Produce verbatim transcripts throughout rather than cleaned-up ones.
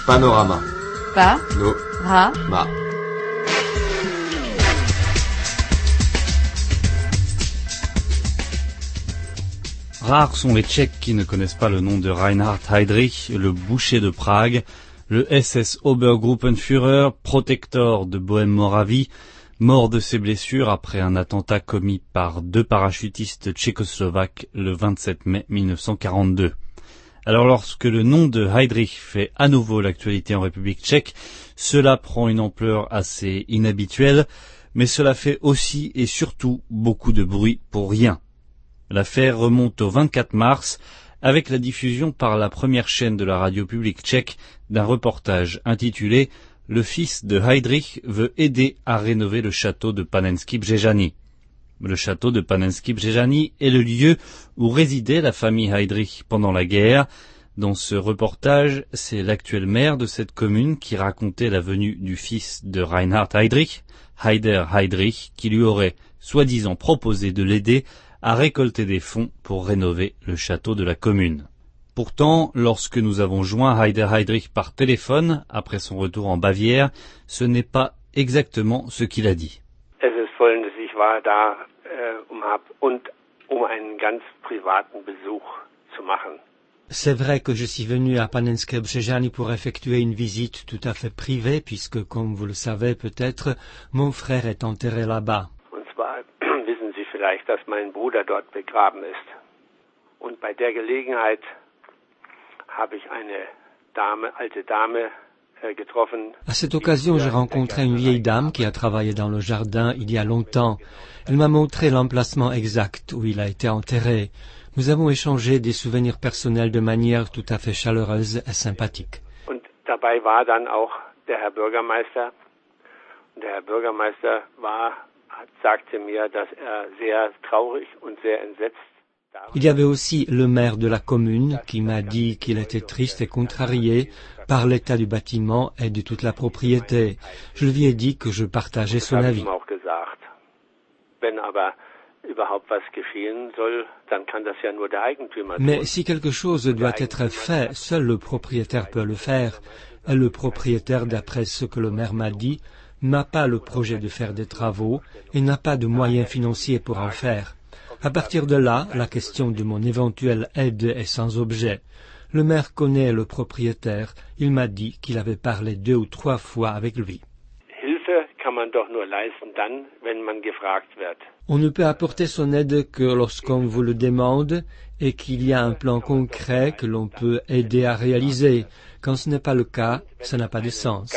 Panorama. Pa. No. Ra. Ma. Rares sont les Tchèques qui ne connaissent pas le nom de Reinhard Heydrich, le boucher de Prague, le S S Obergruppenführer, protecteur de Bohême-Moravie, mort de ses blessures après un attentat commis par deux parachutistes tchécoslovaques le vingt-sept mai mille neuf cent quarante-deux. Alors lorsque le nom de Heydrich fait à nouveau l'actualité en République tchèque, cela prend une ampleur assez inhabituelle, mais cela fait aussi et surtout beaucoup de bruit pour rien. L'affaire remonte au vingt-quatre mars avec la diffusion par la première chaîne de la radio publique tchèque d'un reportage intitulé « Le fils de Heydrich veut aider à rénover le château de Panenský Břežany ». Le château de Panenský Břežany est le lieu où résidait la famille Heydrich pendant la guerre. Dans ce reportage, c'est l'actuel maire de cette commune qui racontait la venue du fils de Reinhard Heydrich, Heider Heydrich, qui lui aurait soi-disant proposé de l'aider à récolter des fonds pour rénover le château de la commune. Pourtant, lorsque nous avons joint Heider Heydrich par téléphone, après son retour en Bavière, ce n'est pas exactement ce qu'il a dit. Es ist folgendes, ich war da äh, um, hab, und, um einen ganz privaten Besuch zu machen. C'est vrai que je suis venu à Panenský Břežany pour effectuer une visite tout à fait privée, puisque, comme vous le savez peut-être, mon frère est enterré là-bas. Und zwar wissen Sie vielleicht, dass mein Bruder dort begraben ist. Und bei der Gelegenheit habe ich eine Dame, alte Dame, äh, getroffen. À cette occasion, j'ai rencontré une vieille dame qui a travaillé dans le jardin il y a longtemps. Elle m'a montré l'emplacement exact où il a été enterré. Nous avons échangé des souvenirs personnels de manière tout à fait chaleureuse et sympathique. Und dabei war dann auch der Herr Bürgermeister. Der Herr Bürgermeister war, sagte mir, dass er sehr traurig und sehr entsetzt. Il y avait aussi le maire de la commune qui m'a dit qu'il était triste et contrarié par l'état du bâtiment et de toute la propriété. Je lui ai dit que je partageais son avis. Mais si quelque chose doit être fait, seul le propriétaire peut le faire. Et le propriétaire, d'après ce que le maire m'a dit, n'a pas le projet de faire des travaux et n'a pas de moyens financiers pour en faire. À partir de là, la question de mon éventuelle aide est sans objet. Le maire connaît le propriétaire. Il m'a dit qu'il avait parlé deux ou trois fois avec lui. On ne peut apporter son aide que lorsqu'on vous le demande et qu'il y a un plan concret que l'on peut aider à réaliser. Quand ce n'est pas le cas, ça n'a pas de sens.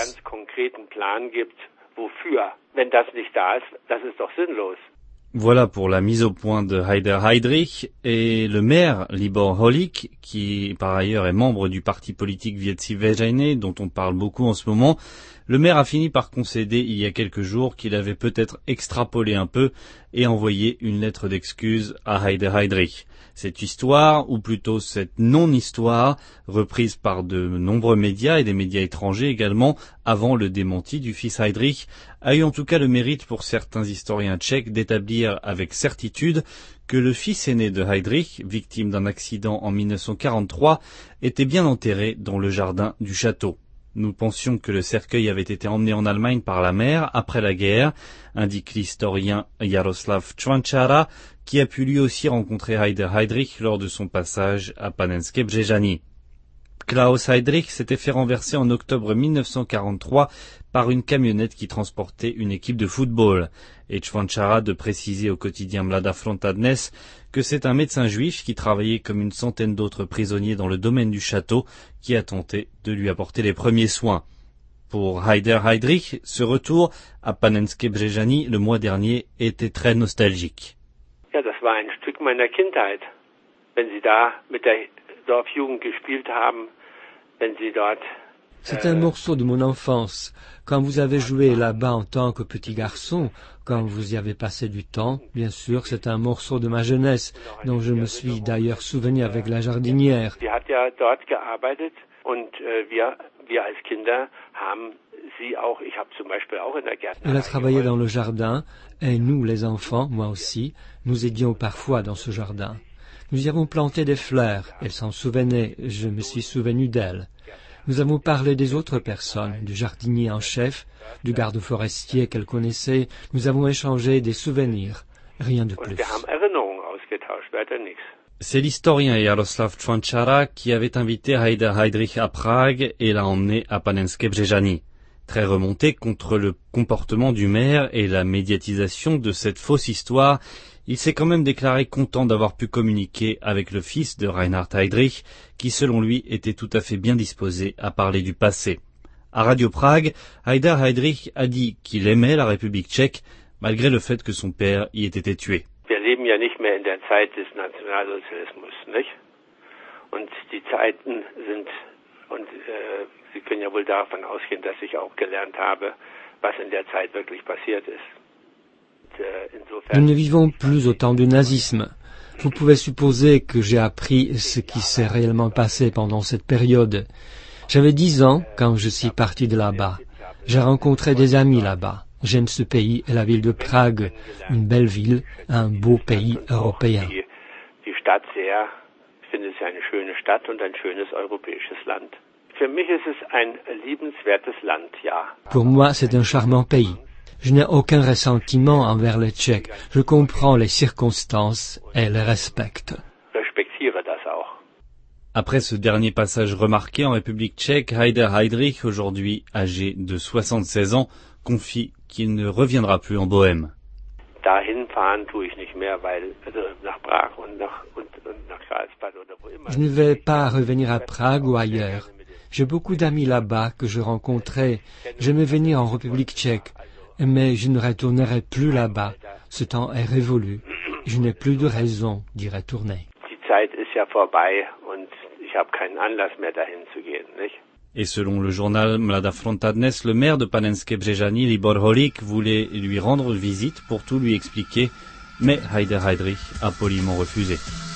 Voilà pour la mise au point de Heider Heydrich et le maire Libor Holik, qui par ailleurs est membre du parti politique Věci veřejné, dont on parle beaucoup en ce moment. Le maire a fini par concéder il y a quelques jours qu'il avait peut-être extrapolé un peu et envoyé une lettre d'excuse à Heider Heydrich. Cette histoire, ou plutôt cette non-histoire, reprise par de nombreux médias et des médias étrangers également, avant le démenti du fils Heydrich, a eu en tout cas le mérite pour certains historiens tchèques d'établir avec certitude que le fils aîné de Heydrich, victime d'un accident en mille neuf cent quarante-trois, était bien enterré dans le jardin du château. Nous pensions que le cercueil avait été emmené en Allemagne par la mère après la guerre, indique l'historien Jaroslav Čvančara, qui a pu lui aussi rencontrer Heider Heydrich lors de son passage à Panenský Břežany. Klaus Heydrich s'était fait renverser en octobre mille neuf cent quarante-trois par une camionnette qui transportait une équipe de football. Et Čvančara de préciser au quotidien Mladá Fronta Dnes que c'est un médecin juif qui travaillait comme une centaine d'autres prisonniers dans le domaine du château qui a tenté de lui apporter les premiers soins. Pour Heider Heydrich, ce retour à Panenský Břežany le mois dernier était très nostalgique. Ja, das war ein Stück meiner Kindheit. Wenn Sie da mit der Dorfjugend gespielt haben, wenn Sie dort... C'est un morceau de mon enfance. Quand vous avez joué là-bas en tant que petit garçon, quand vous y avez passé du temps, bien sûr, c'est un morceau de ma jeunesse, dont je me suis d'ailleurs souvenu avec la jardinière. Sie hat ja dort gearbeitet und wir, wir als Kinder haben sie auch, ich habe zum Beispiel auch in der Gärtnerei. Elle a travaillé dans le jardin, et nous, les enfants, moi aussi, nous aidions parfois dans ce jardin. Nous y avons planté des fleurs, elle s'en souvenait, je me suis souvenu d'elle. Nous avons parlé des autres personnes, du jardinier en chef, du garde forestier qu'elle connaissait. Nous avons échangé des souvenirs, rien de plus. C'est l'historien Jaroslav Čvančara qui avait invité Heider Heydrich à Prague et l'a emmené à Panenské Břežany. Très remonté contre le comportement du maire et la médiatisation de cette fausse histoire, il s'est quand même déclaré content d'avoir pu communiquer avec le fils de Reinhard Heydrich, qui selon lui était tout à fait bien disposé à parler du passé. À Radio Prague, Heider Heydrich a dit qu'il aimait la République tchèque, malgré le fait que son père y ait été tué. Wir leben ja nicht mehr in der Zeit des Nationalsozialismus, nicht? Und die Zeiten sind, und äh, Sie können ja wohl davon ausgehen, dass ich auch gelernt habe, was in der Zeit wirklich passiert ist. Nous ne vivons plus au temps du nazisme. Vous pouvez supposer que j'ai appris ce qui s'est réellement passé pendant cette période. J'avais dix ans quand je suis parti de là-bas. J'ai rencontré des amis là-bas. J'aime ce pays et la ville de Prague, une belle ville, un beau pays européen. Die Stadt sehr, ich finde es eine schöne Stadt und ein schönes europäisches Land. Für mich ist es ein liebenswertes Land, ja. Pour moi, c'est un charmant pays. Je n'ai aucun ressentiment envers les Tchèques. Je comprends les circonstances et les respecte. Respektiere das auch. Après ce dernier passage remarqué en République tchèque, Heider Heydrich, aujourd'hui âgé de soixante-seize ans, confie qu'il ne reviendra plus en Bohème. Dahin fahren tue ich nicht mehr, weil also nach Prag und nach und, und nach Karlsbad oder wo immer. Je ne vais pas revenir à Prague ou ailleurs. J'ai beaucoup d'amis là-bas que je rencontrais. J'aimais venir en République tchèque, mais je ne retournerai plus là-bas. Ce temps est révolu. Je n'ai plus de raison d'y retourner. Die Zeit ist ja vorbei und ich habe keinen Anlass mehr dahin zu gehen, nicht? Et selon le journal Mladá fronta dnes, le maire de Panenské Břežany, Libor Holík, voulait lui rendre visite pour tout lui expliquer, mais Heider Heydrich a poliment refusé.